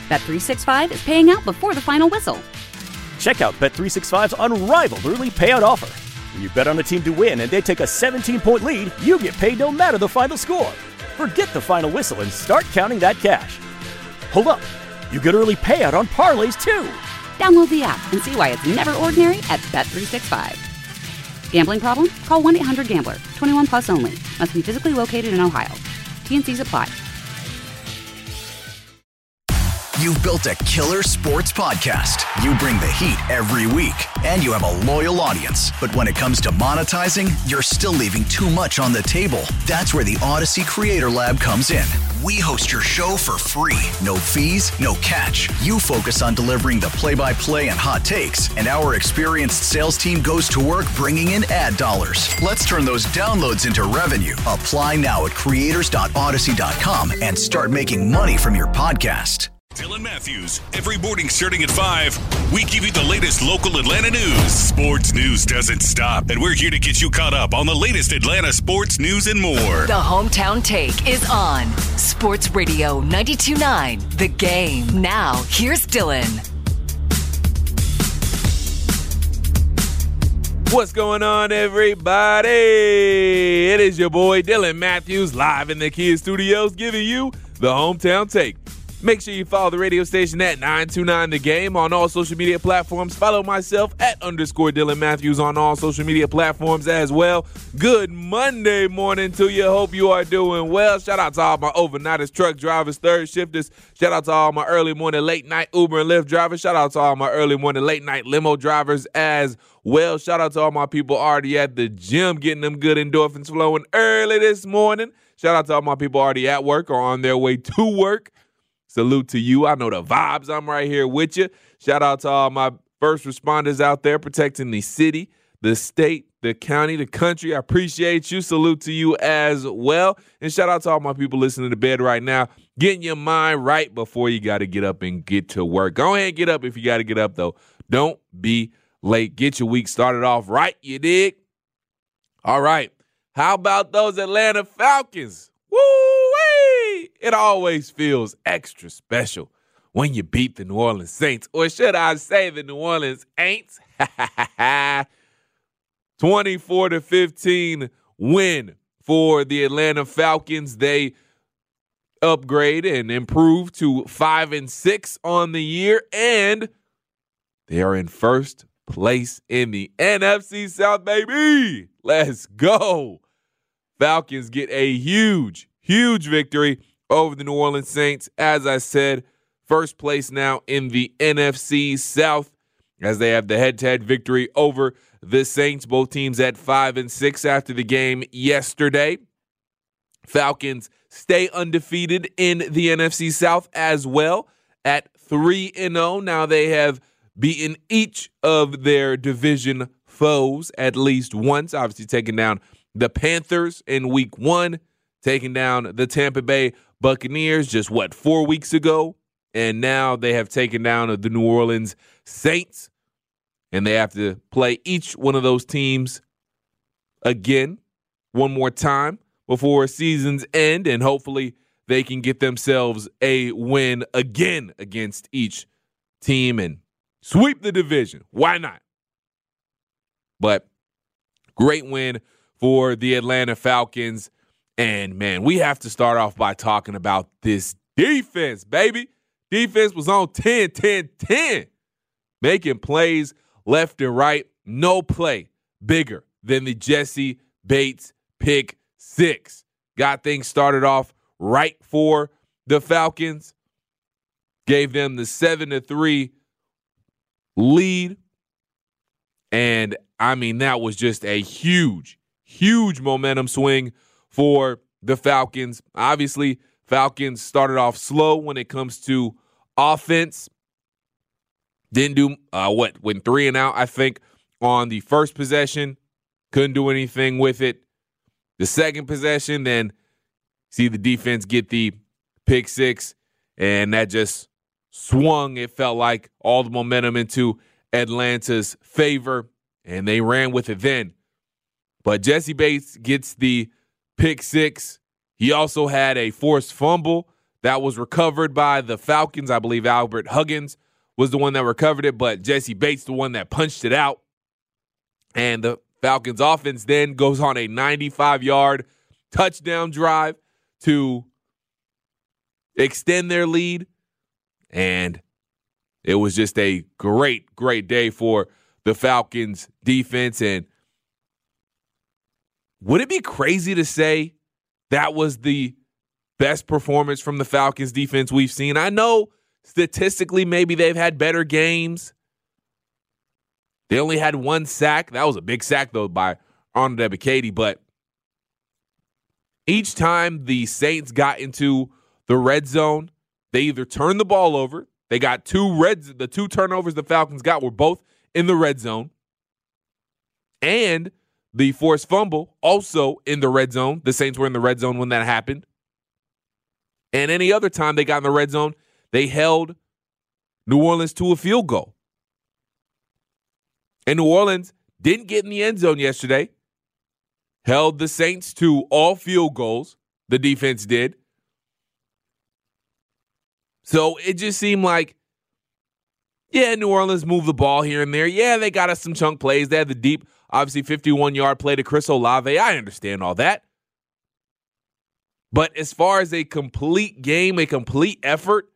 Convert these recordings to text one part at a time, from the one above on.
Bet365 is paying out before the final whistle. Check out Bet365's unrivaled early payout offer. When you bet on a team to win and they take a 17-point lead, you get paid no matter the final score. Forget the final whistle and start counting that cash. Hold up. You get early payout on parlays, too. Download the app and see why it's never ordinary at Bet365. Gambling problem? Call 1-800-GAMBLER. 21 plus only. Must be physically located in Ohio. T&Cs apply. You've built a killer sports podcast. You bring the heat every week, and you have a loyal audience. But when it comes to monetizing, you're still leaving too much on the table. That's where the Odyssey Creator Lab comes in. We host your show for free. No fees, no catch. You focus on delivering the play-by-play and hot takes, and our experienced sales team goes to work bringing in ad dollars. Let's turn those downloads into revenue. Apply now at creators.odyssey.com and start making money from your podcast. Dylan Matthews, every morning starting at 5, we give you the latest local Atlanta news. Sports news doesn't stop, and we're here to get you caught up on the latest Atlanta sports news and more. The Hometown Take is on Sports Radio 92.9 The Game. Now, here's Dylan. What's going on, everybody? It is your boy Dylan Matthews live in the Kids Studios giving you the Hometown Take. Make sure you follow the radio station at 929 The Game on all social media platforms. Follow myself at _Dylan Matthews on all social media platforms as well. Good Monday morning to you. Hope you are doing well. Shout out to all my overnighters, truck drivers, third shifters. Shout out to all my early morning, late night Uber and Lyft drivers. Shout out to all my early morning, late night limo drivers as well. Shout out to all my people already at the gym getting them good endorphins flowing early this morning. Shout out to all my people already at work or on their way to work. Salute to you. I know the vibes. I'm right here with you. Shout out to all my first responders out there protecting the city, the state, the county, the country. I appreciate you. Salute to you as well. And shout out to all my people listening to bed right now, getting your mind right before you got to get up and get to work. Go ahead and get up if you got to get up, though. Don't be late. Get your week started off right, you dig? All right. How about those Atlanta Falcons? Woo-wee! It always feels extra special when you beat the New Orleans Saints. Or should I say the New Orleans Aints? 24-15 win for the Atlanta Falcons. They upgrade and improve to 5-6 on the year, and they are in first place in the NFC South, baby. Let's go. Falcons get a huge victory over the New Orleans Saints. As I said, first place now in the NFC South as they have the head-to-head victory over the Saints. Both teams at 5-6 after the game yesterday. Falcons stay undefeated in the NFC South as well at 3-0. Now they have beaten each of their division foes at least once, obviously taking down the Panthers in week 1, taking down the Tampa Bay Buccaneers just, 4 weeks ago? And now they have taken down the New Orleans Saints, and they have to play each one of those teams again one more time before season's end, and hopefully they can get themselves a win again against each team and sweep the division. Why not? But great win for the Atlanta Falcons. And, man, we have to start off by talking about this defense, baby. Defense was on 10-10-10, making plays left and right. No play bigger than the Jesse Bates pick 6. Got things started off right for the Falcons. Gave them the 7-3 lead. And, I mean, that was just a huge momentum swing for the Falcons. Obviously, Falcons started off slow when it comes to offense. Didn't do, went 3 and out, I think, on the first possession. Couldn't do anything with it. The second possession, then see the defense get the pick 6, and that just swung, it felt like, all the momentum into Atlanta's favor, and they ran with it then. But Jesse Bates gets the pick 6. He also had a forced fumble that was recovered by the Falcons. I believe Albert Huggins was the one that recovered it, but Jesse Bates the one that punched it out. And the Falcons offense then goes on a 95-yard touchdown drive to extend their lead. And it was just a great, great day for the Falcons defense. And would it be crazy to say that was the best performance from the Falcons defense we've seen? I know statistically maybe they've had better games. They only had 1 sack. That was a big sack, though, by Arnold Ebiketie. But each time the Saints got into the red zone, they either turned the ball over. They got the 2 turnovers the Falcons got were both in the red zone. And the forced fumble also in the red zone. The Saints were in the red zone when that happened. And any other time they got in the red zone, they held New Orleans to a field goal. And New Orleans didn't get in the end zone yesterday. Held the Saints to all field goals. The defense did. So it just seemed like, yeah, New Orleans moved the ball here and there. Yeah, they got us some chunk plays. They had the deep, obviously 51-yard play to Chris Olave. I understand all that. But as far as a complete game, a complete effort,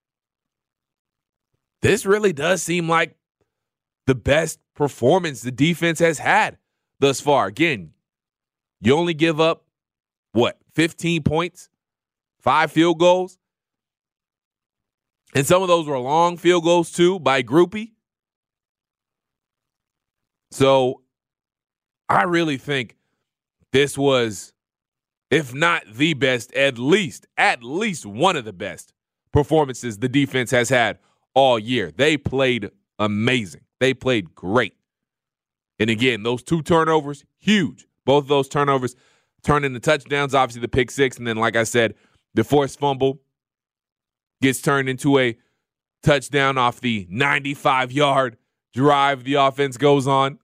this really does seem like the best performance the defense has had thus far. Again, you only give up, 15 points, 5 field goals? And some of those were long field goals, too, by Groupie. So I really think this was, if not the best, at least one of the best performances the defense has had all year. They played amazing. They played great. And again, those 2 turnovers, huge. Both of those turnovers turned into touchdowns, obviously the pick 6. And then, like I said, the forced fumble gets turned into a touchdown off the 95-yard drive the offense goes on.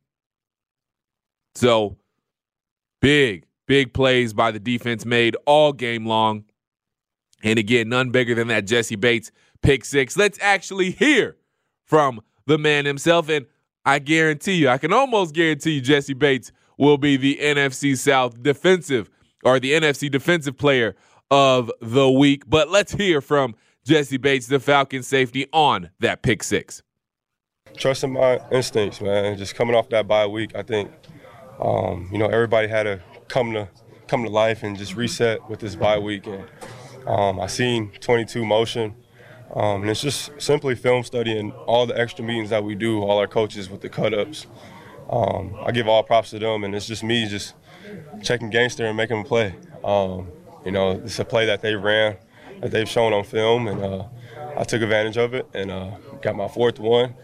So big plays by the defense made all game long. And again, none bigger than that Jesse Bates pick 6. Let's actually hear from the man himself. And I can almost guarantee you Jesse Bates will be the NFC South defensive player of the week. But let's hear from Jesse Bates, the Falcons safety, on that pick 6. Trusting my instincts, man. Just coming off that bye week, I think, everybody had to come to life and just reset with this bye week. And I seen 22 motion. And it's just simply film study and all the extra meetings that we do, all our coaches with the cut-ups. I give all props to them, and it's just me just checking gangster and making them play. It's a play that they ran, that they've shown on film, and I took advantage of it and got my 4th one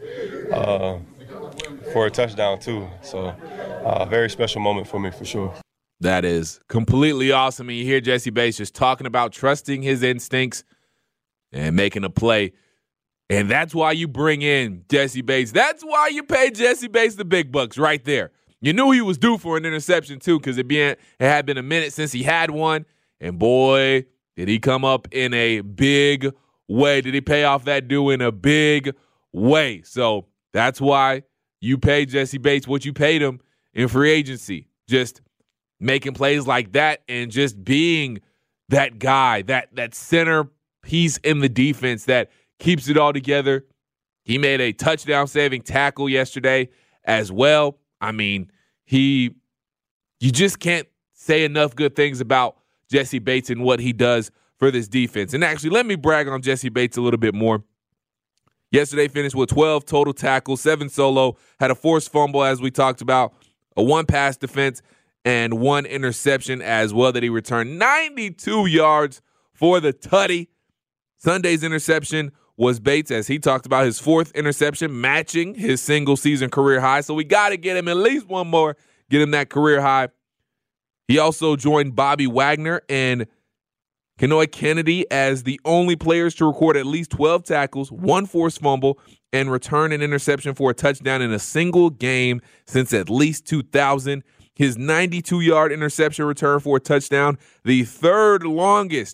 for a touchdown too. So a very special moment for me for sure. That is completely awesome. And you hear Jesse Bates just talking about trusting his instincts and making a play. And that's why you bring in Jesse Bates. That's why you pay Jesse Bates the big bucks right there. You knew he was due for an interception too, because it had been a minute since he had one. And boy, did he come up in a big way. Did he pay off that due in a big way? So that's why you pay Jesse Bates what you paid him in free agency. Just making plays like that and just being that guy, that center piece in the defense that keeps it all together. He made a touchdown-saving tackle yesterday as well. I mean, you just can't say enough good things about Jesse Bates and what he does for this defense. And actually, let me brag on Jesse Bates a little bit more. Yesterday finished with 12 total tackles, 7 solo, had a forced fumble as we talked about, a 1 pass defense, and 1 interception as well that he returned. 92 yards for the tutty. Sunday's interception was Bates, as he talked about, his 4th interception, matching his single-season career high. So we got to get him at least one more, get him that career high. He also joined Bobby Wagner and Kenoy Kennedy as the only players to record at least 12 tackles, 1 forced fumble, and return an interception for a touchdown in a single game since at least 2000. His 92-yard interception return for a touchdown, the 3rd longest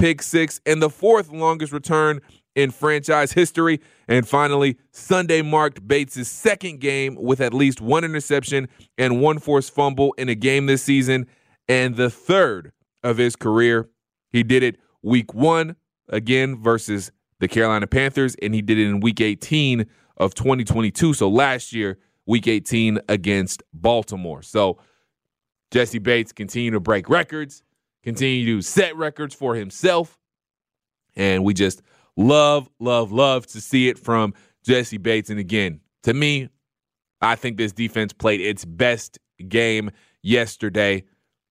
pick six, and the fourth longest return in franchise history. And finally, Sunday marked Bates' second game with at least one interception and one forced fumble in a game this season, and the third of his career. He did it week 1 again versus the Carolina Panthers, and he did it in week 18 of 2022. So last year, week 18 against Baltimore. So Jessie Bates continue to break records, continue to set records for himself, and we just love to see it from Jessie Bates. And again, to me, I think this defense played its best game yesterday,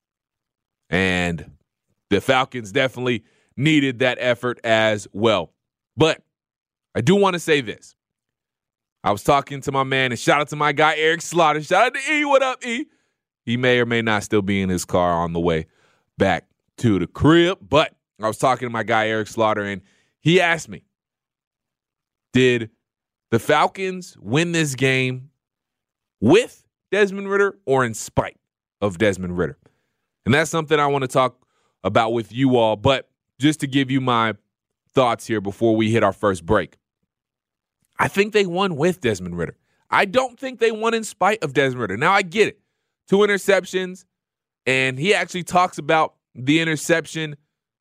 and the Falcons definitely needed that effort as well. But I do want to say this. I was talking to my man, and shout out to my guy, Eric Slaughter. Shout out to E. What up, E? He may or may not still be in his car on the way back to the crib, but I was talking to my guy, Eric Slaughter, and he asked me, did the Falcons win this game with Desmond Ridder or in spite of Desmond Ridder? And that's something I want to talk about with you all, but just to give you my thoughts here before we hit our first break. I think they won with Desmond Ridder. I don't think they won in spite of Desmond Ridder. Now, I get it. 2 interceptions, and he actually talks about the interception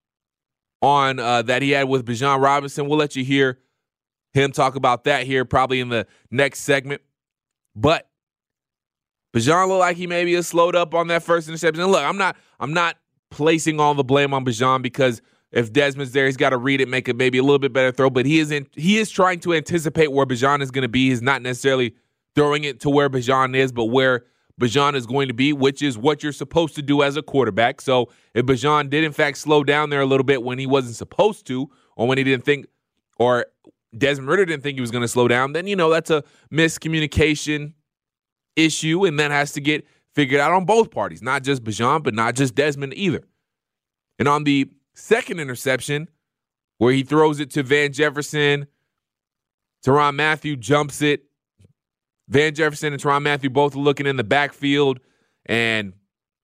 on that he had with Bijan Robinson. We'll let you hear him talk about that here probably in the next segment. But Bijan looked like he maybe has slowed up on that first interception. And look, I'm not placing all the blame on Bijan, because if Desmond's there, he's got to read it, make it maybe a little bit better throw. But he is trying to anticipate where Bijan is going to be. He's not necessarily throwing it to where Bijan is, but where Bijan is going to be, which is what you're supposed to do as a quarterback. So if Bijan did in fact slow down there a little bit when he wasn't supposed to, or when he didn't think, or Desmond Ridder didn't think he was going to slow down, then, that's a miscommunication issue, and that has to get figured out on both parties, not just Bijan, but not just Desmond either. And on the second interception, where he throws it to Van Jefferson, Tyrann Mathieu jumps it. Van Jefferson and Tyrann Mathieu both looking in the backfield, and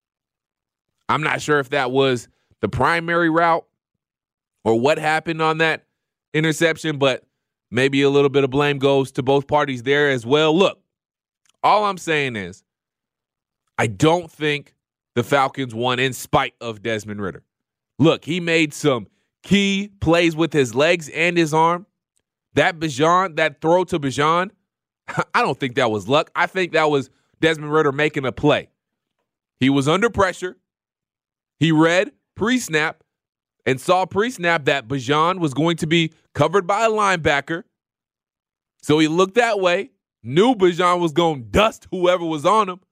I'm not sure if that was the primary route or what happened on that interception, but maybe a little bit of blame goes to both parties there as well. Look, all I'm saying is I don't think the Falcons won in spite of Desmond Ridder. Look, he made some key plays with his legs and his arm. That throw to Bijan, I don't think that was luck. I think that was Desmond Ridder making a play. He was under pressure. He read pre-snap and saw pre-snap that Bijan was going to be covered by a linebacker. So he looked that way, knew Bijan was going to dust whoever was on him.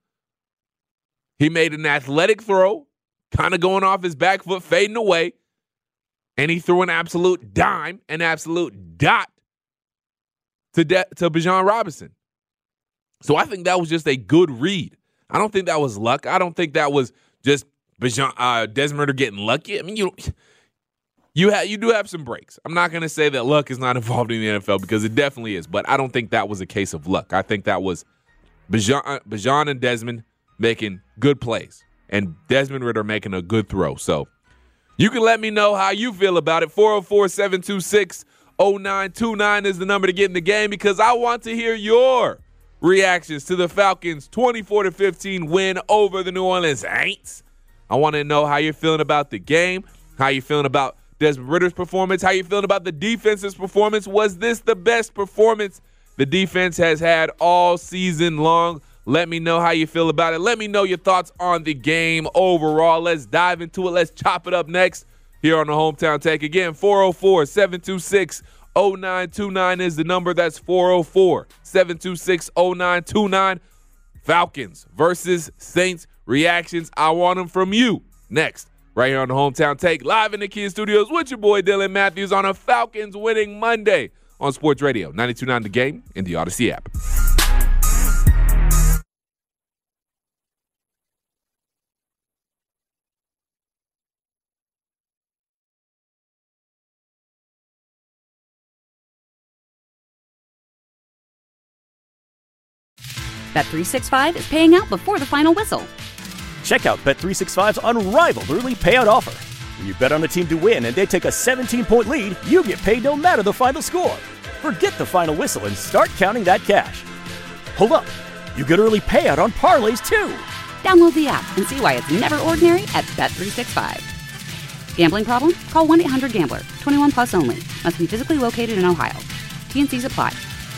He made an athletic throw, kind of going off his back foot, fading away, and he threw an absolute dime, an absolute dot to Bijan Robinson. So I think that was just a good read. I don't think that was luck. I don't think that was just Desmond Ridder getting lucky. I mean, you do have some breaks. I'm not going to say that luck is not involved in the NFL, because it definitely is, but I don't think that was a case of luck. I think that was Bijan and Desmond making good plays, and Desmond Ridder making a good throw. So you can let me know how you feel about it. 404-726-0929 is the number to get in the game, because I want to hear your reactions to the Falcons' 24-15 win over the New Orleans Saints. I want to know how you're feeling about the game, how you're feeling about Desmond Ridder's performance, how you're feeling about the defense's performance. Was this the best performance the defense has had all season long? Let me know how you feel about it. Let me know your thoughts on the game overall. Let's dive into it. Let's chop it up next here on the Hometown Take. Again, 404-726-0929 is the number. That's 404-726-0929. Falcons versus Saints reactions. I want them from you. Next, right here on the Hometown Take, live in the Kia Studios with your boy Dylan Matthews on a Falcons winning Monday on Sports Radio 92.9 The Game in the Odyssey app. Bet365 is paying out before the final whistle. Check out Bet365's unrivaled early payout offer. When you bet on a team to win and they take a 17-point lead, you get paid no matter the final score. Forget the final whistle and start counting that cash. Hold up. You get early payout on parlays, too. Download the app and see why it's never ordinary at Bet365. Gambling problem? Call 1-800-GAMBLER. 21 plus only. Must be physically located in Ohio. T&Cs apply.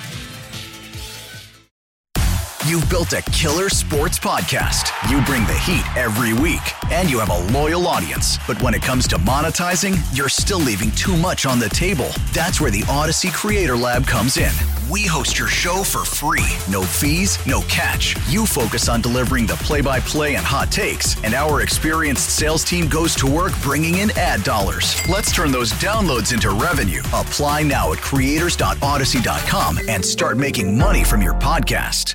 You've built a killer sports podcast. You bring the heat every week, and you have a loyal audience. But when it comes to monetizing, you're still leaving too much on the table. That's where the Odyssey Creator Lab comes in. We host your show for free. No fees, no catch. You focus on delivering the play-by-play and hot takes, and our experienced sales team goes to work bringing in ad dollars. Let's turn those downloads into revenue. Apply now at creators.odyssey.com and start making money from your podcast.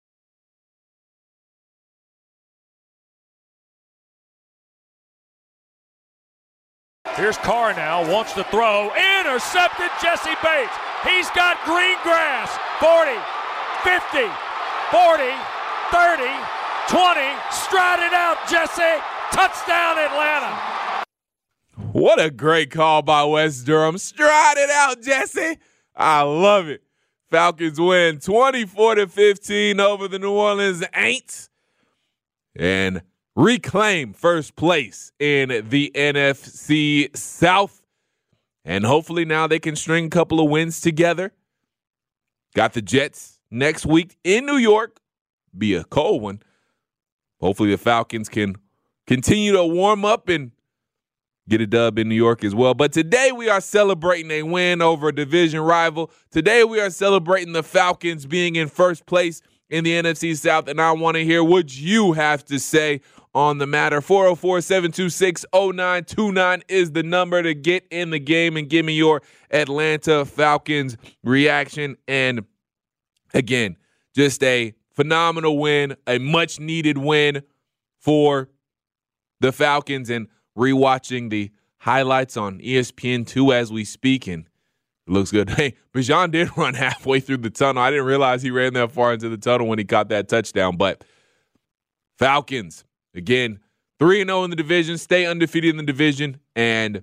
Here's Carr now, wants to throw, intercepted Jesse Bates. He's got green grass, 40, 50, 40, 30, 20, stride it out, Jesse, touchdown Atlanta. What a great call by Wes Durham. Stride it out, Jesse. I love it. Falcons win 24-15 over the New Orleans Aints and reclaim first place in the NFC South. And hopefully now they can string a couple of wins together. Got the Jets next week in New York. Be a cold one. Hopefully the Falcons can continue to warm up and get a dub in New York as well. But today we are celebrating a win over a division rival. Today we are celebrating the Falcons being in first place in the NFC South. And I want to hear what you have to say on the matter. 404-726-0929 is the number to get in the game and give me your Atlanta Falcons reaction. And again, just a phenomenal win, a much-needed win for the Falcons, and rewatching the highlights on ESPN2 as we speak, and it looks good. Hey, Bijan did run halfway through the tunnel. I didn't realize he ran that far into the tunnel when he caught that touchdown, but Falcons, again, 3-0 in the division, stay undefeated in the division, and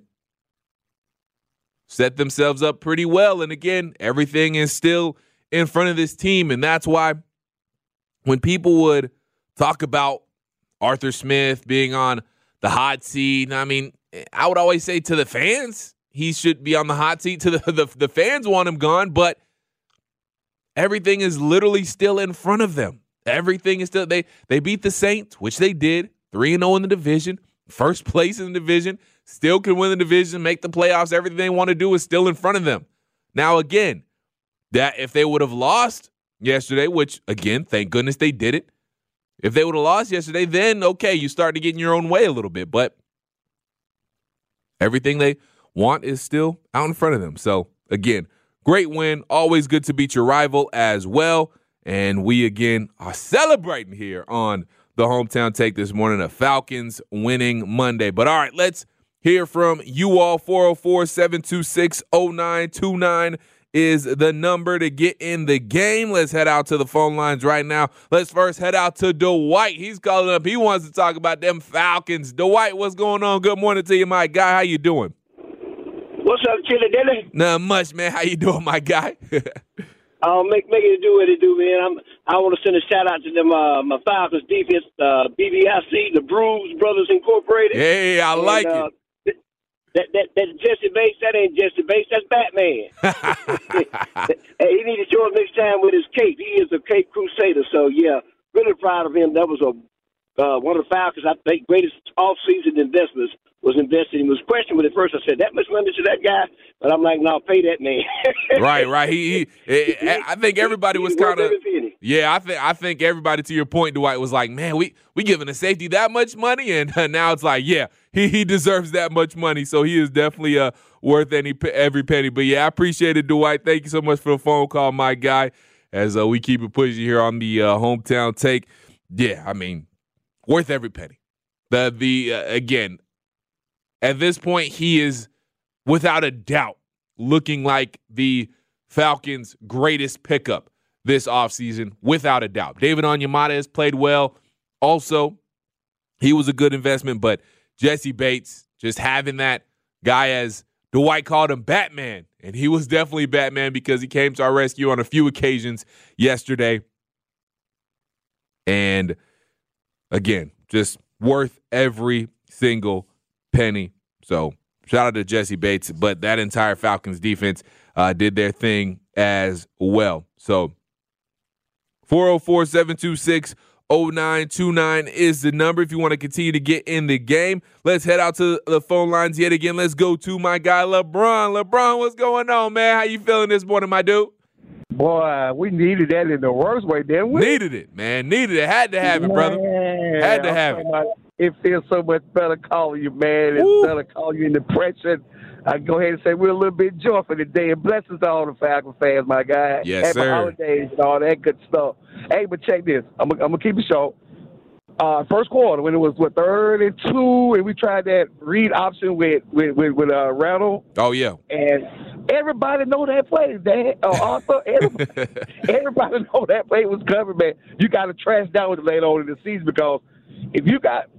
set themselves up pretty well. And again, everything is still in front of this team, and that's why when people would talk about Arthur Smith being on the hot seat, I mean, I would always say to the fans, he should be on the hot seat. To the fans want him gone, but everything is literally still in front of them. Everything is still, they beat the Saints, which they did, 3-0 in the division, first place in the division, still can win the division, make the playoffs. Everything they want to do is still in front of them. Now, again, that if they would have lost yesterday, which, again, thank goodness they did it. If they would have lost yesterday, then, okay, you start to get in your own way a little bit. But everything they want is still out in front of them. So, again, great win. Always good to beat your rival as well. And we, again, are celebrating here on the Hometown Take this morning, the Falcons winning Monday. But, all right, let's hear from you all. 404-726-0929 is the number to get in the game. Let's head out to the phone lines right now. Let's first head out to Dwight. He's calling up. He wants to talk about them Falcons. Dwight, what's going on? Good morning to you, my guy. How you doing? What's up, Chili Dilly? Not much, man. How you doing, my guy? Make it do what it do, man. I want to send a shout out to them, my Falcons defense, BBIC, the Bruise Brothers Incorporated. Hey, I like it. That's Jesse Bates. That ain't Jesse Bates. That's Batman. Hey, he need to show up next time with his cape. He is a Cape Crusader. So, yeah, really proud of him. That was one of the Falcons, I think, greatest off-season investments was invested. He was questioned at first. I said, that much money to that guy? But I'm like, no, pay that man. Right. I think everybody was kind of – yeah, I think everybody, to your point, Dwight, was like, man, we giving a safety that much money? And now it's like, yeah, he deserves that much money. So he is definitely worth every penny. But, yeah, I appreciate it, Dwight. Thank you so much for the phone call, my guy, as we keep it pushing here on the Hometown Take. Yeah, I mean, worth every penny. Again, at this point, he is without a doubt looking like the Falcons' greatest pickup this offseason, without a doubt. David Onyemata has played well. Also, he was a good investment, but Jesse Bates, just having that guy, as Dwight called him, Batman. And he was definitely Batman because he came to our rescue on a few occasions yesterday. And again, just worth every single penny. So shout out to Jesse Bates, but that entire Falcons defense did their thing as well. So 404-726-0929 is the number if you want to continue to get in the game. Let's head out to the phone lines yet again. Let's go to my guy, LeBron. LeBron, what's going on, man? How you feeling this morning, my dude? Boy, we needed that in the worst way, didn't we? Needed it, man. Needed it. Had to have it, brother. Had to have it. It feels so much better calling you, man. It's better calling you in depression. I go ahead and say we're a little bit joyful today. And blessings to all the Falcons fans, my guy. Yes, Happy sir. holidays and all that good stuff. Hey, but check this. I'm gonna keep it short. First quarter, when it was 3rd and 2, and we tried that read option with Randall. Oh yeah. And everybody know that play, Dan. Arthur, everybody know that play was covered, man. You got to trash down with it later on in the season because if you got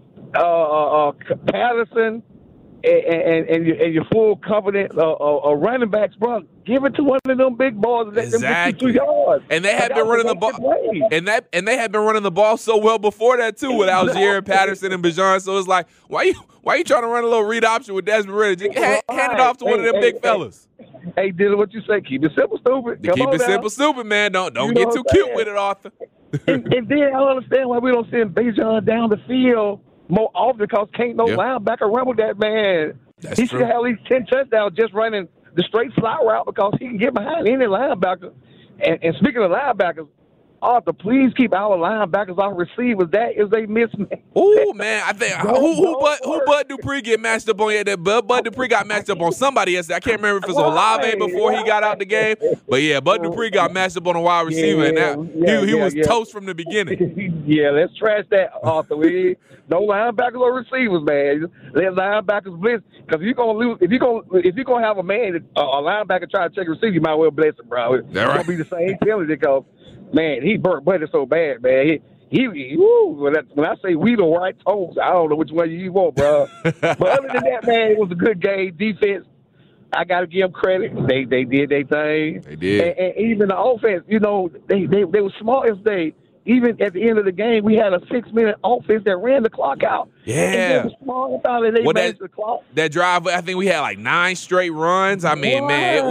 Patterson and your full confident running backs, bro, give it to one of them big boys and let them get you 2 yards. And they had been running the ball, and they had been running the ball so well before that too, with Algier and Patterson and Bijan. So it's like, why you trying to run a little read option with Desmond Ridder? Just hand it off to one of them big fellas. Hey, Dylan, what you say? Keep it simple, stupid. Keep it simple, stupid, man. Don't get too cute with it, Arthur. and then I don't understand why we don't send Bijan down the field more often because can't no linebacker run with that man. That's he true. should have at least 10 touchdowns just running the straight fly route because he can get behind any linebacker. And speaking of linebackers, Arthur, please keep our linebackers off receivers. That is a mismatch. Ooh, man, I think who Bud Dupree get matched up on? Yeah, Bud Dupree got matched up on somebody yesterday. I can't remember if it was Olave before he got out the game, but yeah, Bud Dupree got matched up on a wide receiver, and he was toast from the beginning. Yeah, let's trash that, Arthur. No linebackers or receivers, man. Let linebackers blitz because if you're gonna have a linebacker try to check a receiver, you might well blitz him, bro. It's gonna be the same penalty because. Man, he burnt Buddy so bad, man. When I say we the right toes, I don't know which one you want, bro. But other than that, man, it was a good game. Defense, I got to give them credit. They did their thing. They did. And even the offense, they were smart yesterday. Even at the end of the game, we had a 6-minute offense that ran the clock out. Yeah. And they were smart about it. They managed the clock. That drive, I think we had like 9 straight runs. I mean, man,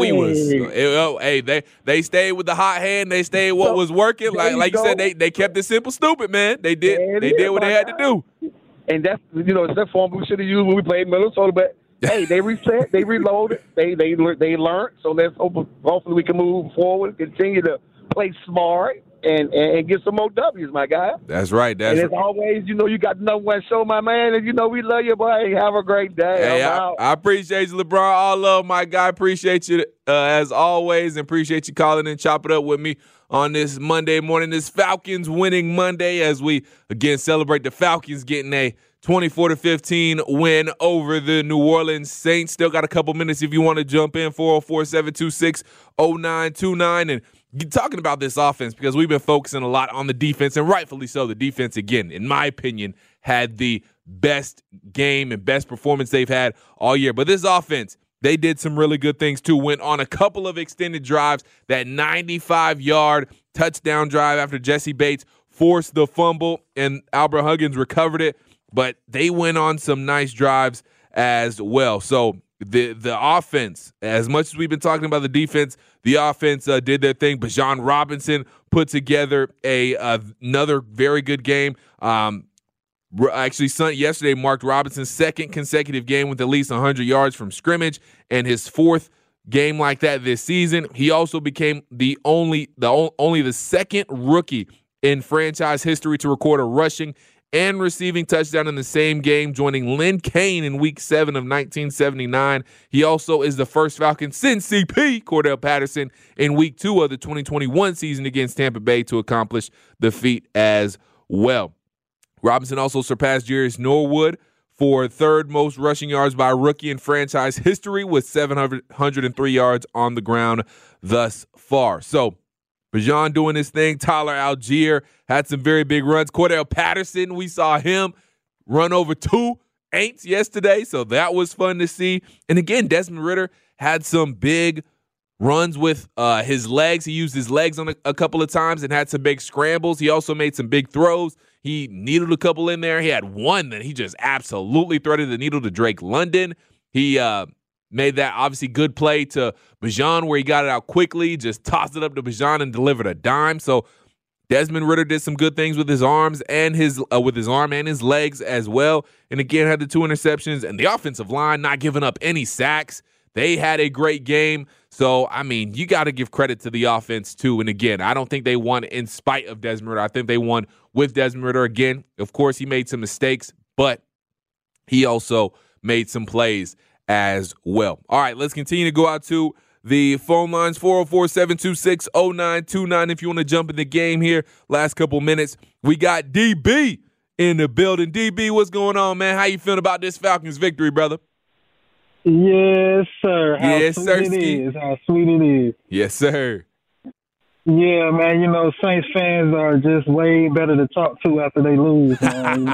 they stayed with the hot hand. They stayed what was working. Like you said, they kept it simple, stupid, man. They did what they had to do. And that's it's that form we should have used when we played Minnesota. But hey, they reset, they reloaded, they learned. So let's hopefully we can move forward, continue to play smart. And get some more W's, my guy. That's right. And as always, you got the number one show, my man. And we love you, boy. Have a great day. Hey, I appreciate you, LeBron. All love, my guy. Appreciate you as always, and appreciate you calling and chopping up with me on this Monday morning, this Falcons winning Monday, as we again celebrate the Falcons getting a 24-15 win over the New Orleans Saints. Still got a couple minutes if you want to jump in. 404-726-0929 and. Talking about this offense because we've been focusing a lot on the defense, and rightfully so. The defense, again, in my opinion, had the best game and best performance they've had all year. But this offense, they did some really good things too. Went on a couple of extended drives. That 95-yard touchdown drive after Jesse Bates forced the fumble and Albert Huggins recovered it. But they went on some nice drives as well. So the offense, as much as we've been talking about the defense, the offense did their thing. Bijan Robinson put together another very good game. Actually, yesterday marked Robinson's second consecutive game with at least 100 yards from scrimmage and his fourth game like that this season. He also became the second rookie in franchise history to record a rushing and receiving touchdown in the same game, joining Lynn Kane in Week 7 of 1979. He also is the first Falcon since CP, Cordell Patterson, in Week 2 of the 2021 season against Tampa Bay to accomplish the feat as well. Robinson also surpassed Jarius Norwood for third most rushing yards by a rookie in franchise history with 703 yards on the ground thus far. So, Bijan doing his thing. Tyler Algier had some very big runs. Cordell Patterson, we saw him run over 2 Aints yesterday, so that was fun to see. And again, Desmond Ridder had some big runs with his legs. He used his legs on a couple of times and had some big scrambles. He also made some big throws. He needled a couple in there. He had one that he just absolutely threaded the needle to Drake London. He made that obviously good play to Bijan where he got it out quickly, just tossed it up to Bijan and delivered a dime. So Desmond Ridder did some good things with his arms and his arm and his legs as well. And again, had the 2 interceptions, and the offensive line not giving up any sacks. They had a great game. So, I mean, you got to give credit to the offense, too. And again, I don't think they won in spite of Desmond Ridder. I think they won with Desmond Ridder. Again, of course, he made some mistakes, but he also made some plays as well. All right, let's continue to go out to the phone lines, 404-726-0929. If you want to jump in the game here, last couple minutes. We got DB in the building. DB, what's going on, man? How you feeling about this Falcons victory, brother? Yes, sir. How yes, sweet sir. It is. How sweet it is. Yes, sir. Yeah, man. You know, Saints fans are just way better to talk to after they lose, man.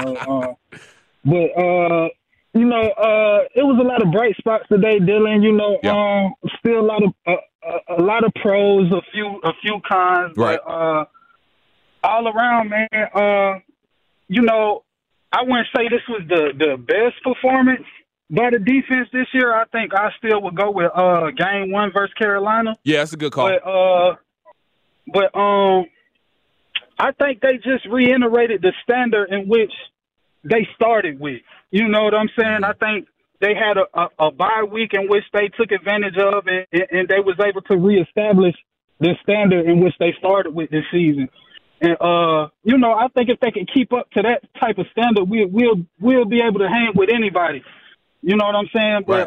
It was a lot of bright spots today, Dylan. Still a lot of pros, a few cons, right. But all around, man. I wouldn't say this was the best performance by the defense this year. I think I still would go with game 1 versus Carolina. Yeah, that's a good call. But I think they just reiterated the standard in which they started with. You know what I'm saying? I think they had a bye week in which they took advantage of, and they was able to reestablish the standard in which they started with this season. And I think if they can keep up to that type of standard, we'll be able to hang with anybody. You know what I'm saying? Right.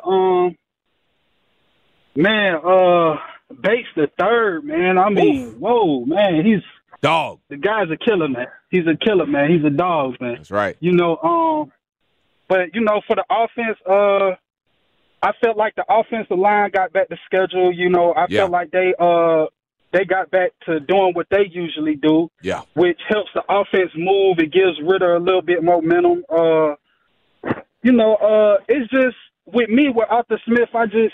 But Bates the third, man. I mean, whoa, man, he's dog. The guy's a killer, man. He's a killer, man. He's a dog, man. That's right. But for the offense, I felt like the offensive line got back to schedule. I felt like they got back to doing what they usually do. Yeah. Which helps the offense move. It gives Ridder a little bit momentum. It's just with me with Arthur Smith,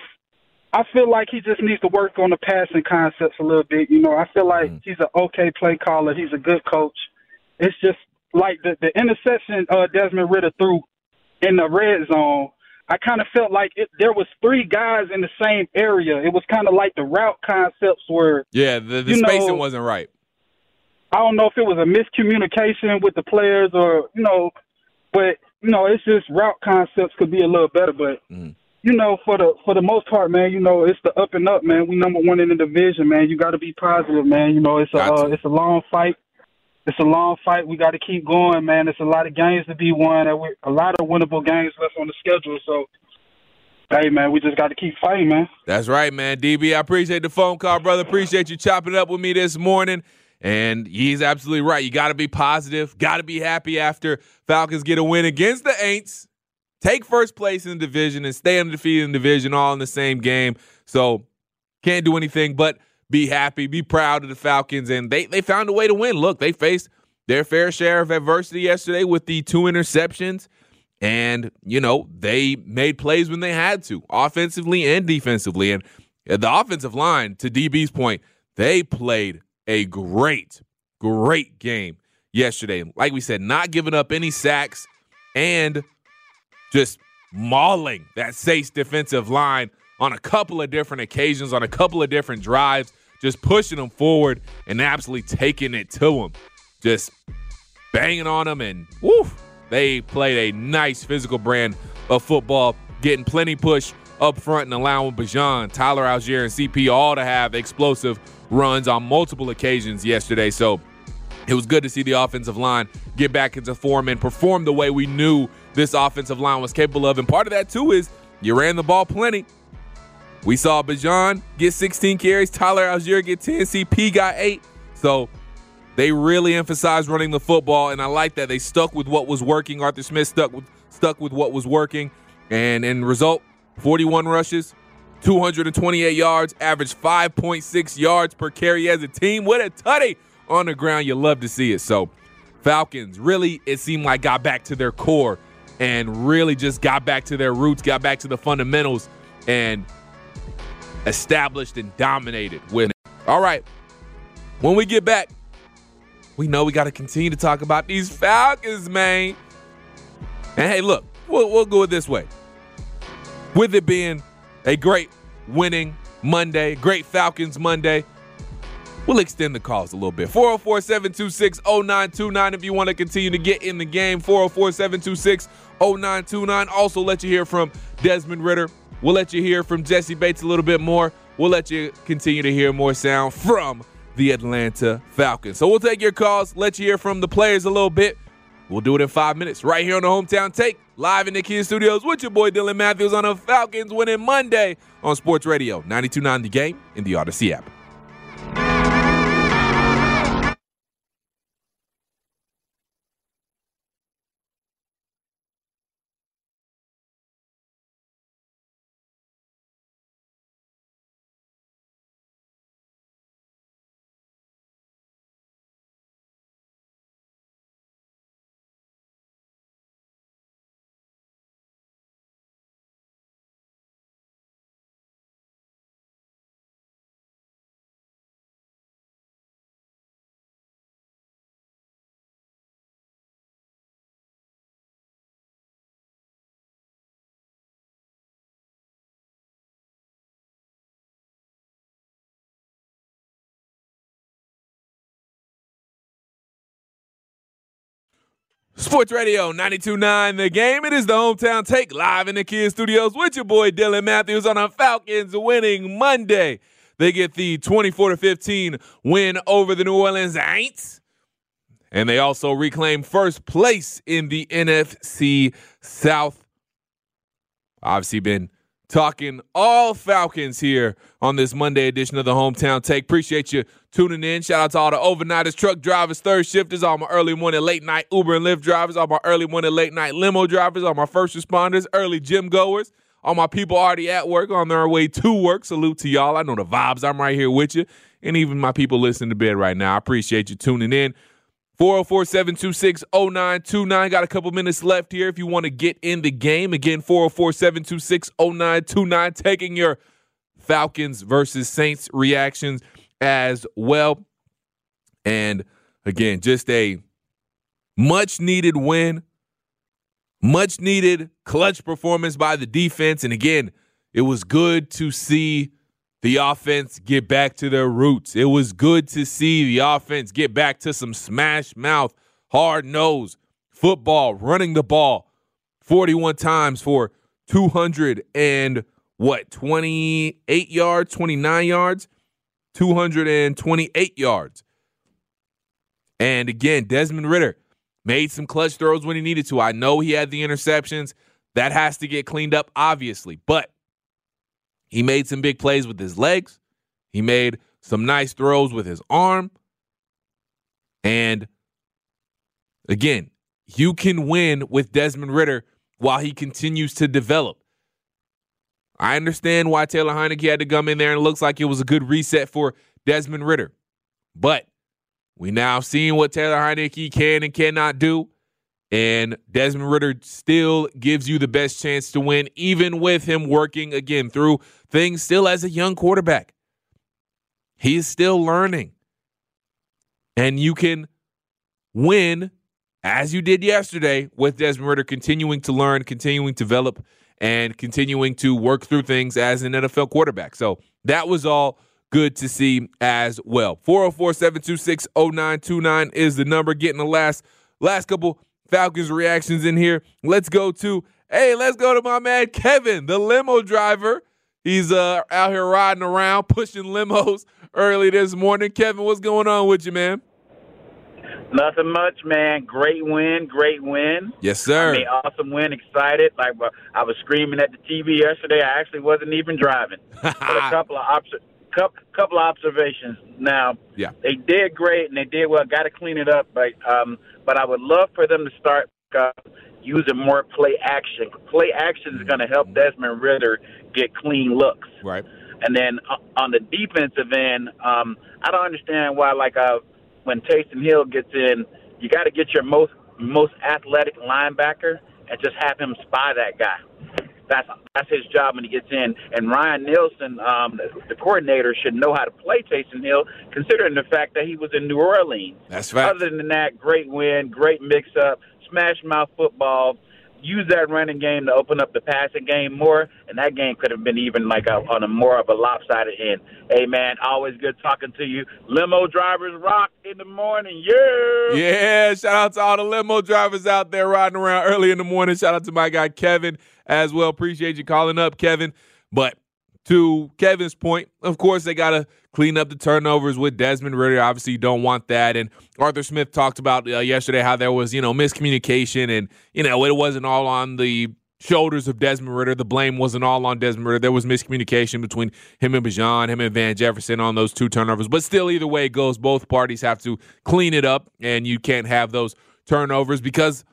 I feel like he just needs to work on the passing concepts a little bit. I feel like he's an okay play caller. He's a good coach. It's just like the interception Desmond Ridder threw in the red zone. I kind of felt like there was 3 guys in the same area. It was kind of like the route concepts were. Yeah, the spacing wasn't right. I don't know if it was a miscommunication with the players or, but, it's just route concepts could be a little better. But, for the most part, man, it's the up and up, man. We number 1 in the division, man. You got to be positive, man. It's a long fight. It's a long fight. We got to keep going, man. It's a lot of games to be won. A lot of winnable games left on the schedule. So, hey, man, we just got to keep fighting, man. That's right, man. DB, I appreciate the phone call, brother. Appreciate you chopping it up with me this morning. And he's absolutely right. You got to be positive. Got to be happy after Falcons get a win against the Aints. Take first place in the division and stay undefeated in the division all in the same game. So, can't do anything but be happy, be proud of the Falcons, and they found a way to win. Look, they faced their fair share of adversity yesterday with the 2 interceptions, and, they made plays when they had to, offensively and defensively. And the offensive line, to DB's point, they played a great game yesterday. Like we said, not giving up any sacks and just mauling that Saints defensive line on a couple of different occasions, on a couple of different drives, just pushing them forward and absolutely taking it to them, just banging on them. And they played a nice physical brand of football, getting plenty push up front and allowing Bijan, Tyler Algier, and CP all to have explosive runs on multiple occasions yesterday. So it was good to see the offensive line get back into form and perform the way we knew this offensive line was capable of. And part of that, too, is you ran the ball plenty. We saw Bijan get 16 carries, Tyler Algier get 10, CP got 8. So they really emphasized running the football, and I like that. They stuck with what was working. Arthur Smith stuck with what was working. And in result, 41 rushes, 228 yards, averaged 5.6 yards per carry as a team with a tutty on the ground. You love to see it. So Falcons really, it seemed like, got back to their core and really just got back to their roots, got back to the fundamentals, and established and dominated with it. All right, when we get back, we know we got to continue to talk about these Falcons, man. And hey, look, we'll go it this way. With it being a great winning Monday, great Falcons Monday, we'll extend the calls a little bit. 404-726-0929 if you want to continue to get in the game. 404-726-0929. Also let you hear from Desmond Ridder. We'll let you hear from Jesse Bates a little bit more. We'll let you continue to hear more sound from the Atlanta Falcons. So we'll take your calls, let you hear from the players a little bit. We'll do it in 5 minutes right here on the Hometown Take, live in the Kia Studios with your boy Dylan Matthews on a Falcons winning Monday on Sports Radio 92.9 The Game in the Odyssey app. Sports Radio 92.9 The Game. It is the Hometown Take, live in the Kia Studios with your boy Dylan Matthews on a Falcons winning Monday. They get the 24-15 win over the New Orleans Saints, and they also reclaim first place in the NFC South. Obviously been talking all Falcons here on this Monday edition of the Hometown Take. Appreciate you tuning in. Shout out to all the overnighters, truck drivers, third shifters, all my early morning, late night Uber and Lyft drivers, all my early morning, late night limo drivers, all my first responders, early gym goers, all my people already at work on their way to work. Salute to y'all. I know the vibes. I'm right here with you. And even my people listening to bed right now. I appreciate you tuning in. 404-726-0929. Got a couple minutes left here if you want to get in the game. Again, 404-726-0929. Taking your Falcons versus Saints reactions as well. And again, just a much-needed win. Much-needed clutch performance by the defense. And again, it was good to see the offense get back to their roots. It was good to see the offense get back to some smash mouth, hard nose football, running the ball 41 times for 29 yards, 228 yards. And again, Desmond Ridder made some clutch throws when he needed to. I know he had the interceptions. That has to get cleaned up, obviously, but he made some big plays with his legs. He made some nice throws with his arm. And again, you can win with Desmond Ridder while he continues to develop. I understand why Taylor Heinicke had to come in there, and it looks like it was a good reset for Desmond Ridder. But we now seeing what Taylor Heinicke can and cannot do. And Desmond Ridder still gives you the best chance to win, even with him working, again, through things still as a young quarterback. He's still learning. And you can win, as you did yesterday, with Desmond Ridder continuing to learn, continuing to develop, and continuing to work through things as an NFL quarterback. So that was all good to see as well. 404-726-0929 is the number. Getting the last couple Falcons reactions in here. Let's go to my man Kevin, the limo driver. He's out here riding around, pushing limos early this morning. Kevin, what's going on with you, man? Nothing much, man. Great win. Yes, sir. I mean, awesome win. Excited. Like I was screaming at the TV yesterday. I actually wasn't even driving. But a couple of observations. Now, yeah, they did great and they did well. Got to clean it up, but I would love for them to start using more play action. Play action is going to help Desmond Ridder get clean looks. Right. And then on the defensive end, I don't understand why, when Taysom Hill gets in, you got to get your most athletic linebacker, and just have him spy that guy. That's his job when he gets in. And Ryan Nielsen, the coordinator, should know how to play Taysom Hill, considering the fact that he was in New Orleans. That's right. Other than that, great win, great mix-up, smash-mouth football. Use that running game to open up the passing game more, and that game could have been even like on a more of a lopsided end. Hey, man, always good talking to you. Limo drivers rock in the morning, yeah! Yeah, shout out to all the limo drivers out there riding around early in the morning. Shout out to my guy Kevin as well. Appreciate you calling up, Kevin. But to Kevin's point, of course, they got to clean up the turnovers with Desmond Ridder. Obviously, you don't want that. And Arthur Smith talked about yesterday how there was, miscommunication and, it wasn't all on the shoulders of Desmond Ridder. The blame wasn't all on Desmond Ridder. There was miscommunication between him and Bijan, him and Van Jefferson on those 2 turnovers. But still, either way it goes, both parties have to clean it up, and you can't have those turnovers because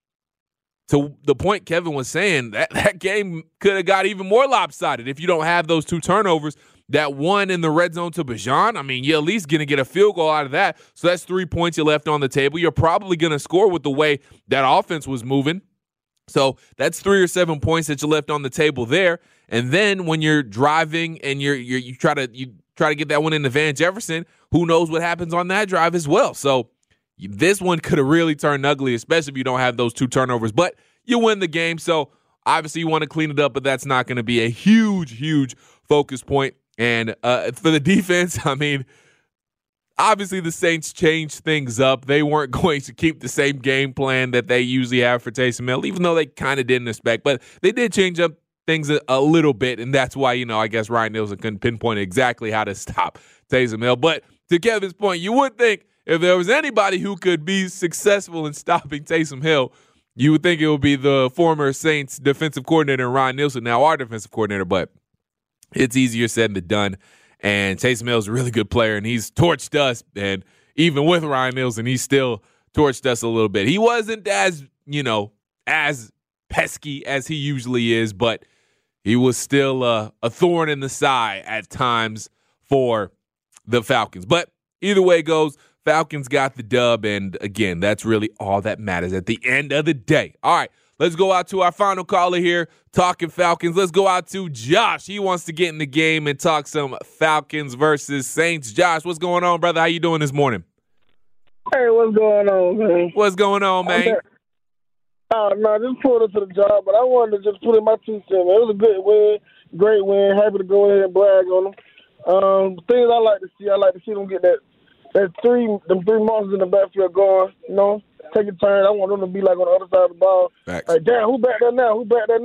to the point Kevin was saying, that game could have got even more lopsided if you don't have those 2 turnovers. That one in the red zone to Bijan, I mean, you're at least going to get a field goal out of that. So that's 3 points you left on the table. You're probably going to score with the way that offense was moving. So that's 3 or 7 points that you left on the table there. And then when you're driving and you try to get that one into Van Jefferson, who knows what happens on that drive as well. So this one could have really turned ugly, especially if you don't have those 2 turnovers. But you win the game, so obviously you want to clean it up, but that's not going to be a huge, huge focus point. And for the defense, I mean, obviously the Saints changed things up. They weren't going to keep the same game plan that they usually have for Taysom Hill, even though they kind of didn't expect. But they did change up things a little bit, and that's why, I guess Ryan Nielsen couldn't pinpoint exactly how to stop Taysom Hill. But to Kevin's point, you would think if there was anybody who could be successful in stopping Taysom Hill, you would think it would be the former Saints defensive coordinator, Ryan Nielsen, now our defensive coordinator, but it's easier said than done. And Taysom Hill is a really good player, and he's torched us. And even with Ryan Nielsen, he still torched us a little bit. He wasn't as pesky as he usually is, but he was still a thorn in the side at times for the Falcons. But either way it goes, Falcons got the dub, and again, that's really all that matters at the end of the day. All right, let's go out to our final caller here, talking Falcons. Let's go out to Josh. He wants to get in the game and talk some Falcons versus Saints. Josh, what's going on, brother? How you doing this morning? Hey, what's going on, man? What's going on, man? No, I just pulled up to the job, but I wanted to just put in my 2 cents. It was a good win, great win. Happy to go ahead and brag on them. Things I like to see them get them three monsters in the backfield going, take a turn. I want them to be like on the other side of the ball. Facts. Like, damn, who back there now?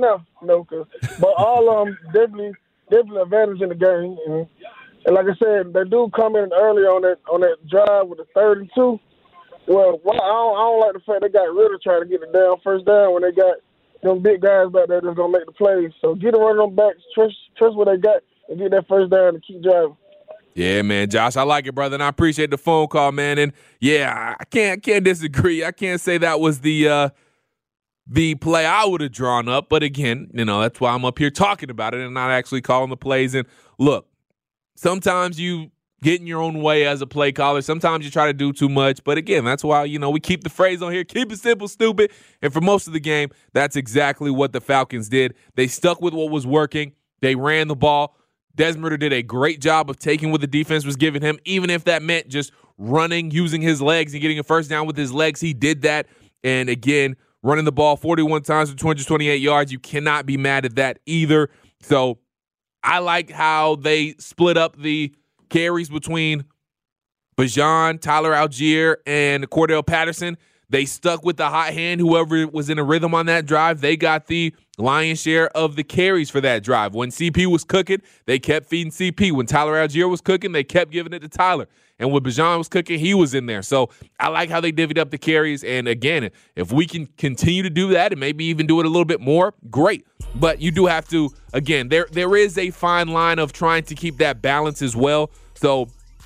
But all of them definitely advantage in the game. And like I said, they do come in early on that drive with the 3rd and 2. Well, I don't like the fact they got rid of trying to get the first down when they got them big guys back there that's gonna make the plays. So get them running them back, trust what they got, and get that first down and keep driving. Yeah, man, Josh, I like it, brother, and I appreciate the phone call, man. And yeah, I can't disagree. I can't say that was the play I would have drawn up, but again, that's why I'm up here talking about it and not actually calling the plays. And look, sometimes you get in your own way as a play caller. Sometimes you try to do too much, but again, that's why we keep the phrase on here: keep it simple, stupid. And for most of the game, that's exactly what the Falcons did. They stuck with what was working. They ran the ball. Desmond Ridder did a great job of taking what the defense was giving him, even if that meant just running, using his legs, and getting a first down with his legs. He did that. And again, running the ball 41 times for 228 yards. You cannot be mad at that either. So I like how they split up the carries between Bijan, Tyler Algier, and Cordell Patterson. They stuck with the hot hand. Whoever was in a rhythm on that drive, they got the lion's share of the carries for that drive. When CP was cooking, they kept feeding CP. When Tyler Algier was cooking, they kept giving it to Tyler. And when Bijan was cooking, he was in there. So I like how they divvied up the carries. And again, if we can continue to do that and maybe even do it a little bit more, great. But you do have to, again, there is a fine line of trying to keep that balance as well. So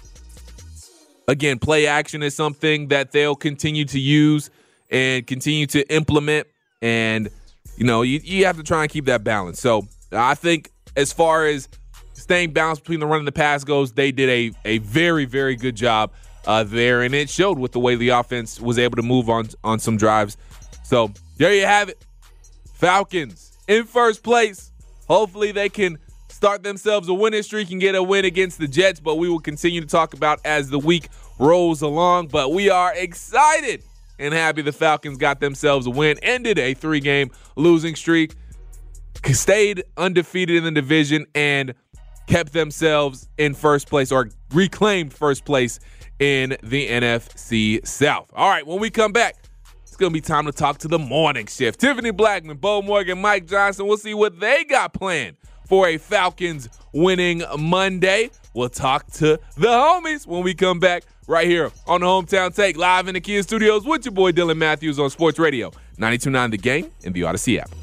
again, play action is something that they'll continue to use and continue to implement. And, you have to try and keep that balance. So I think as far as staying balanced between the run and the pass goes, they did a very, very good job there. And it showed with the way the offense was able to move on some drives. So there you have it. Falcons in first place. Hopefully they can start themselves a winning streak and get a win against the Jets, but we will continue to talk about as the week rolls along. But we are excited and happy the Falcons got themselves a win, ended a 3-game losing streak, stayed undefeated in the division, and kept themselves in first place, or reclaimed first place in the NFC South. All right, when we come back, it's going to be time to talk to the morning shift. Tiffany Blackman, Bo Morgan, Mike Johnson. We'll see what they got planned for a Falcons winning Monday. We'll talk to the homies when we come back right here on the Hometown Take, live in the Kia Studios with your boy Dylan Matthews on Sports Radio 92.9 The Game and the Odyssey app.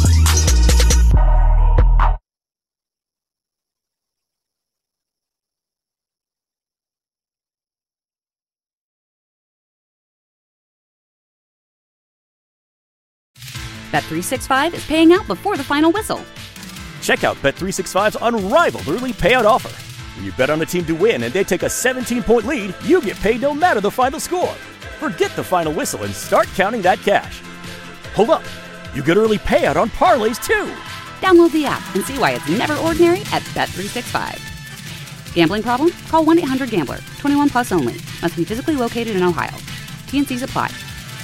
Bet365 is paying out before the final whistle. Check out Bet365's unrivaled early payout offer. When you bet on a team to win and they take a 17-point lead, you get paid no matter the final score. Forget the final whistle and start counting that cash. Hold up. You get early payout on parlays, too. Download the app and see why it's never ordinary at Bet365. Gambling problem? Call 1-800-GAMBLER. 21 plus only. Must be physically located in Ohio. T&Cs apply.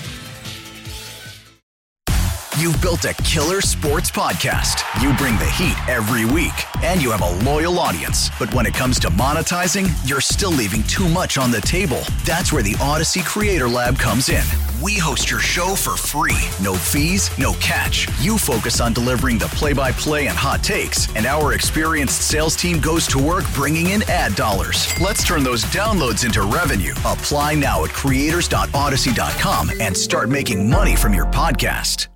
You've built a killer sports podcast. You bring the heat every week, and you have a loyal audience. But when it comes to monetizing, you're still leaving too much on the table. That's where the Odyssey Creator Lab comes in. We host your show for free. No fees, no catch. You focus on delivering the play-by-play and hot takes, and our experienced sales team goes to work bringing in ad dollars. Let's turn those downloads into revenue. Apply now at creators.odyssey.com and start making money from your podcast.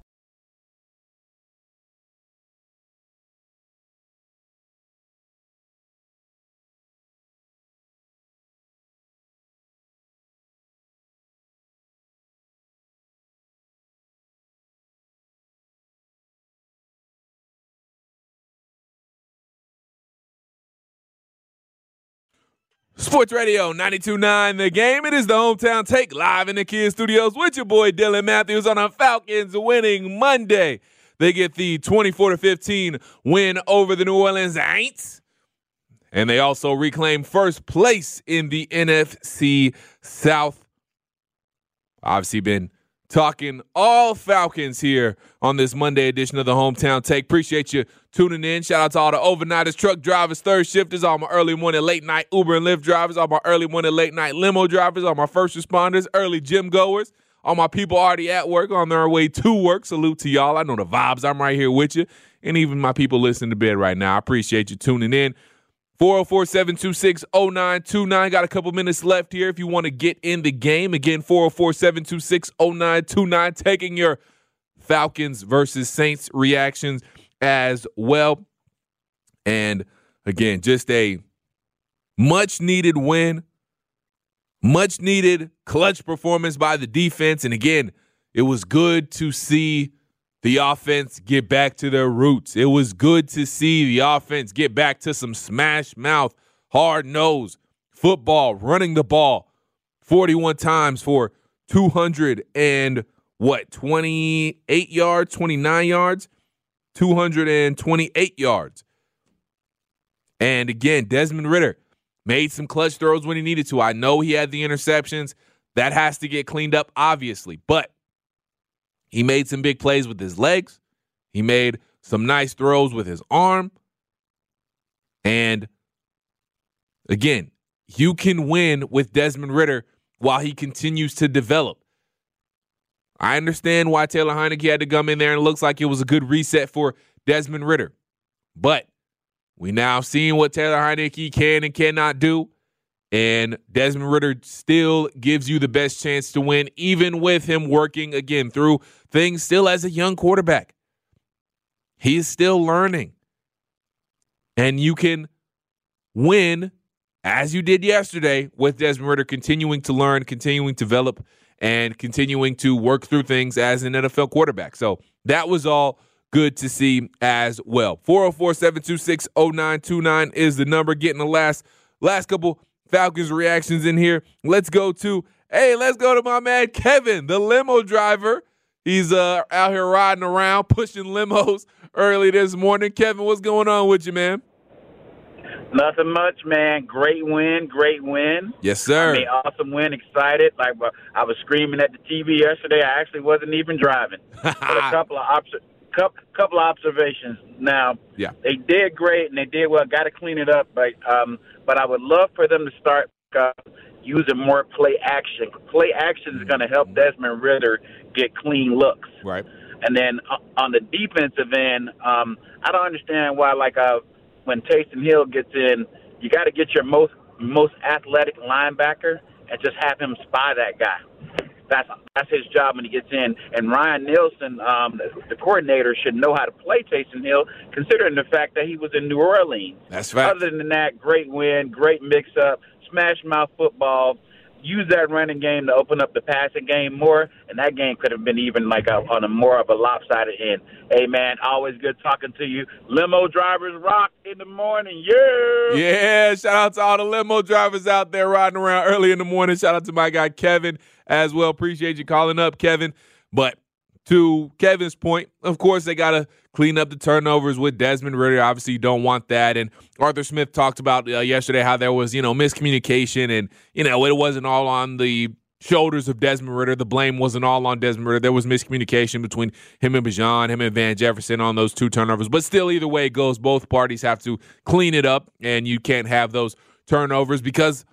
Sports Radio 92.9 The Game. It is the Hometown Take, live in the Kia Studios with your boy Dylan Matthews on a Falcons winning Monday. They get the 24-15 win over the New Orleans Saints, and they also reclaim first place in the NFC South. Obviously been talking all Falcons here on this Monday edition of the Hometown Take. Appreciate you tuning in. Shout out to all the overnighters, truck drivers, third shifters, all my early morning, late night Uber and Lyft drivers, all my early morning, late night limo drivers, all my first responders, early gym goers, all my people already at work on their way to work. Salute to y'all. I know the vibes. I'm right here with you. And even my people listening to bed right now. I appreciate you tuning in. 404-726-0929. Got a couple minutes left here if you want to get in the game. Again, 404-726-0929. Taking your Falcons versus Saints reactions as well. And again, just a much-needed win. Much-needed clutch performance by the defense. And again, it was good to see the offense get back to their roots. It was good to see the offense get back to some smash-mouth, hard-nosed football, running the ball 41 times for 28 yards, 29 yards, 228 yards. And again, Desmond Ridder made some clutch throws when he needed to. I know he had the interceptions. That has to get cleaned up, obviously. But he made some big plays with his legs. He made some nice throws with his arm. And again, you can win with Desmond Ridder while he continues to develop. I understand why Taylor Heinicke had to come in there, and it looks like it was a good reset for Desmond Ridder. But we now seeing what Taylor Heinicke can and cannot do. And Desmond Ridder still gives you the best chance to win, even with him working, again, through things still as a young quarterback. He's still learning. And you can win, as you did yesterday, with Desmond Ridder continuing to learn, continuing to develop, and continuing to work through things as an NFL quarterback. So that was all good to see as well. 404-726-0929 is the number. Getting the last couple Falcons reactions in here. Let's go to my man Kevin, the limo driver. He's out here riding around, pushing limos early this morning. Kevin, what's going on with you, man? Nothing much, man. Great win. Yes, sir. I mean, awesome win. Excited. Like I was screaming at the TV yesterday. I actually wasn't even driving. But a couple of observations. Now, yeah, they did great and they did well. Got to clean it up, but I would love for them to start using more play action. Play action is going to help Desmond Ridder get clean looks. Right. And then on the defensive end, I don't understand why, when Taysom Hill gets in, you got to get your most athletic linebacker and just have him spy that guy. That's his job when he gets in. And Ryan Nielsen, the coordinator, should know how to play Taysom Hill, considering the fact that he was in New Orleans. That's right. Other than that, great win, great mix-up, smash mouth football. Use that running game to open up the passing game more, and that game could have been even on a more of a lopsided end. Hey, man, always good talking to you. Limo drivers rock in the morning, yeah! Yeah, shout out to all the limo drivers out there riding around early in the morning. Shout out to my guy Kevin as well. Appreciate you calling up, Kevin. But to Kevin's point, of course, they got to clean up the turnovers with Desmond Ridder. Obviously, you don't want that. And Arthur Smith talked about yesterday how there was, miscommunication and, it wasn't all on the shoulders of Desmond Ridder. The blame wasn't all on Desmond Ridder. There was miscommunication between him and Bijan, him and Van Jefferson on those 2 turnovers. But still, either way it goes, both parties have to clean it up, and you can't have those turnovers because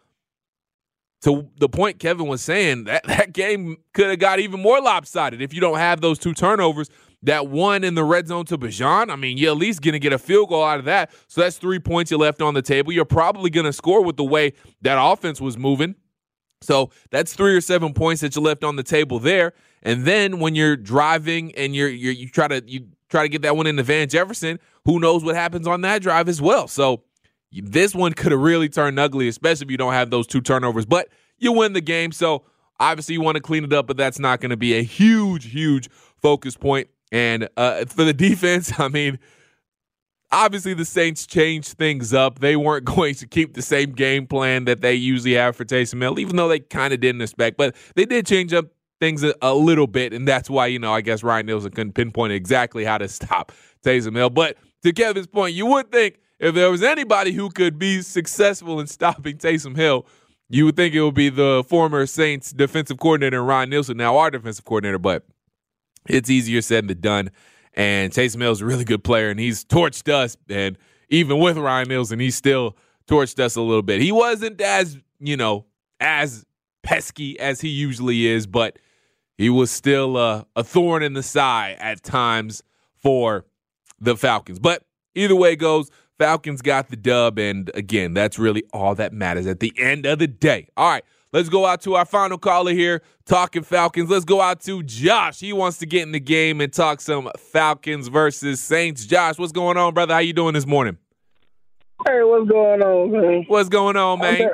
to the point Kevin was saying, that game could have got even more lopsided if you don't have those 2 turnovers. That one in the red zone to Bijan, I mean, you're at least going to get a field goal out of that. So that's 3 points you left on the table. You're probably going to score with the way that offense was moving. So that's 3 or 7 points that you left on the table there. And then when you're driving and you try to get that one into Van Jefferson, who knows what happens on that drive as well. So this one could have really turned ugly, especially if you don't have those 2 turnovers. But you win the game, so obviously you want to clean it up, but that's not going to be a huge focus point. And for the defense, I mean, obviously the Saints changed things up. They weren't going to keep the same game plan that they usually have for Taysom Hill, even though they kind of didn't expect. But they did change up things a little bit, and that's why, I guess Ryan Nielsen couldn't pinpoint exactly how to stop Taysom Hill. But to Kevin's point, you would think if there was anybody who could be successful in stopping Taysom Hill, you would think it would be the former Saints defensive coordinator, Ryan Nielsen, now our defensive coordinator, but it's easier said than done. And Taysom Hill is a really good player, and he's torched us. And even with Ryan Nielsen, he still torched us a little bit. He wasn't as, as pesky as he usually is, but he was still a thorn in the side at times for the Falcons. But either way it goes, Falcons got the dub, and again, that's really all that matters at the end of the day. All right. Let's go out to our final caller here, talking Falcons. Let's go out to Josh. He wants to get in the game and talk some Falcons versus Saints. Josh, what's going on, brother? How you doing this morning? Hey, what's going on, man? What's going on, man?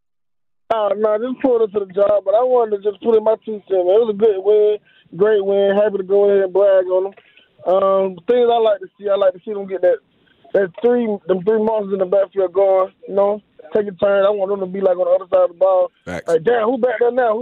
No, just pulled up to the job, but I wanted to just put in my 2 cents. It was a good win, great win. Happy to go ahead and brag on them. Things I like to see them get them 3 monsters in the backfield going, take a turn. I want them to be on the other side of the ball. Facts. Like, damn, who back there now?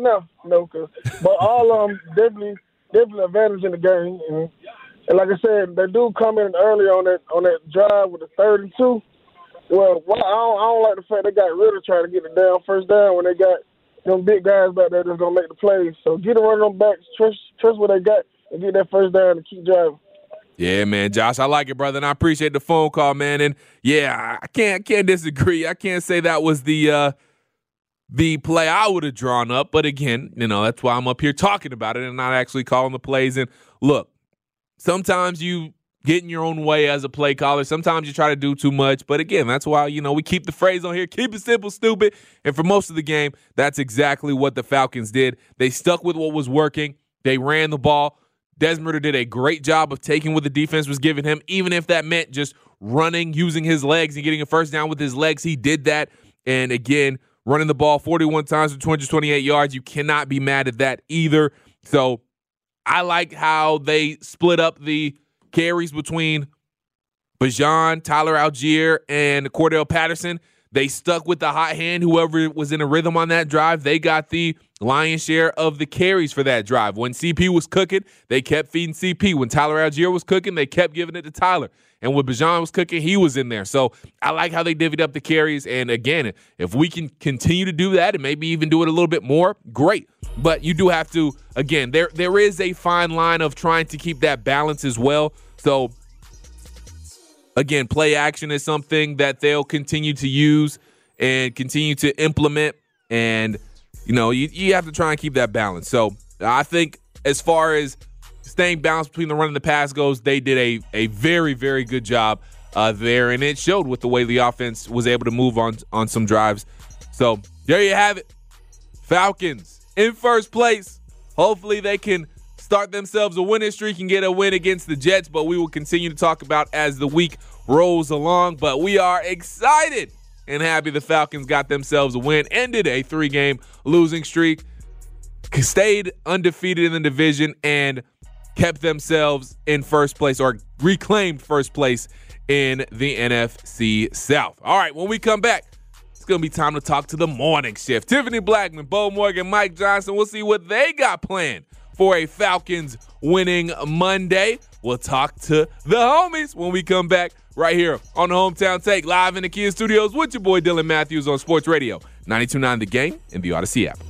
But all of them definitely advantage in the game. And like I said, they do come in early on that drive with the 3rd and 2. Well, I don't like the fact they got rid of trying to get the first down when they got them big guys back there that's gonna make the plays. So get them running them backs, trust what they got, and get that first down and keep driving. Yeah, man, Josh, I like it, brother, and I appreciate the phone call, man. And yeah, I can't disagree. I can't say that was the play I would have drawn up, but again, that's why I'm up here talking about it and not actually calling the plays. And look, sometimes you get in your own way as a play caller. Sometimes you try to do too much, but again, that's why we keep the phrase on here: keep it simple, stupid. And for most of the game, that's exactly what the Falcons did. They stuck with what was working. They ran the ball. Desmond Ridder did a great job of taking what the defense was giving him, even if that meant just running, using his legs, and getting a first down with his legs. He did that. And again, running the ball 41 times for 228 yards. You cannot be mad at that either. So I like how they split up the carries between Bijan, Tyler Algier, and Cordell Patterson. They stuck with the hot hand. Whoever was in a rhythm on that drive, they got the lion's share of the carries for that drive. When CP was cooking, they kept feeding CP. When Tyler Algier was cooking, they kept giving it to Tyler. And when Bijan was cooking, he was in there. So I like how they divvied up the carries. And again, if we can continue to do that and maybe even do it a little bit more, great. But you do have to, again, there is a fine line of trying to keep that balance as well. So again, play action is something that they'll continue to use and continue to implement. And, you have to try and keep that balance. So I think as far as staying balanced between the run and the pass goes, they did a very, very good job there. And it showed with the way the offense was able to move on some drives. So there you have it. Falcons in first place. Hopefully they can start themselves a winning streak and get a win against the Jets, but we will continue to talk about as the week rolls along. But we are excited and happy the Falcons got themselves a win, ended a 3-game losing streak, stayed undefeated in the division, and kept themselves in first place, or reclaimed first place in the NFC South. All right, when we come back, it's going to be time to talk to the morning shift. Tiffany Blackman, Bo Morgan, Mike Johnson. We'll see what they got planned for a Falcons winning Monday. We'll talk to the homies when we come back right here on the Hometown Take, live in the Kia Studios with your boy Dylan Matthews on Sports Radio 92.9 The Game and the Odyssey app.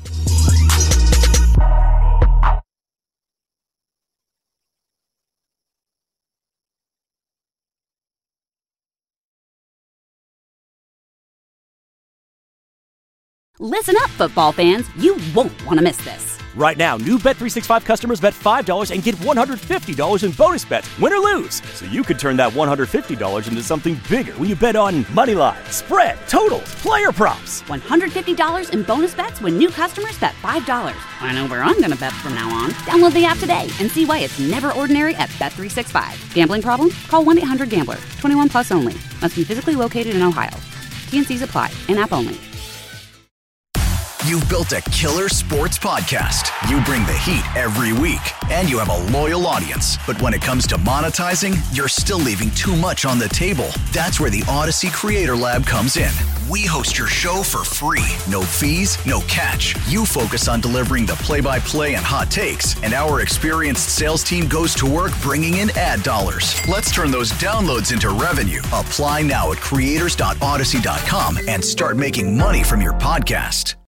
Listen up, football fans. You won't want to miss this. Right now, new Bet365 customers bet $5 and get $150 in bonus bets, win or lose. So you could turn that $150 into something bigger when you bet on money line, spread, totals, player props. $150 in bonus bets when new customers bet $5. I know where I'm going to bet from now on. Download the app today and see why it's never ordinary at Bet365. Gambling problem? Call 1-800-GAMBLER. 21 plus only. Must be physically located in Ohio. T&Cs apply. In-app only. You've built a killer sports podcast. You bring the heat every week, and you have a loyal audience. But when it comes to monetizing, you're still leaving too much on the table. That's where the Odyssey Creator Lab comes in. We host your show for free. No fees, no catch. You focus on delivering the play-by-play and hot takes, and our experienced sales team goes to work bringing in ad dollars. Let's turn those downloads into revenue. Apply now at creators.odyssey.com and start making money from your podcast.